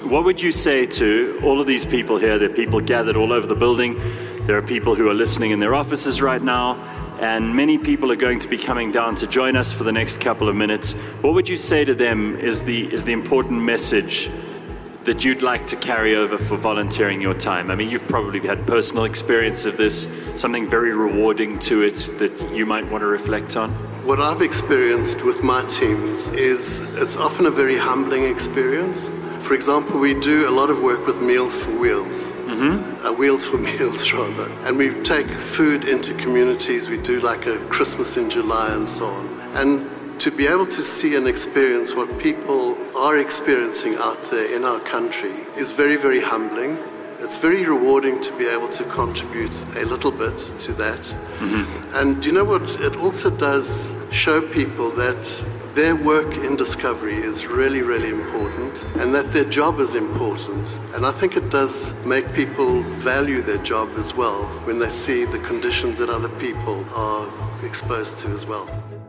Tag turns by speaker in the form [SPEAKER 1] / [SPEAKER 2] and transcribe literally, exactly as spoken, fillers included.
[SPEAKER 1] what would you say to all of these people here? There are people gathered all over the building. There are people who are listening in their offices right now, and many people are going to be coming down to join us for the next couple of minutes. What would you say to them is the is the important message that you'd like to carry over for volunteering your time? I mean, you've probably had personal experience of this, something very rewarding to it that you might want to reflect on.
[SPEAKER 2] What I've experienced with my teams is it's often a very humbling experience. For example, we do a lot of work with Meals for Wheels, mm-hmm. uh, Wheels for Meals rather, and we take food into communities. We do like a Christmas in July and so on. And to be able to see and experience what people are experiencing out there in our country is very, very humbling. It's very rewarding to be able to contribute a little bit to that. Mm-hmm. And you know what? It also does show people that their work in discovery is really, really important, and that their job is important. And I think it does make people value their job as well when they see the conditions that other people are exposed to as well.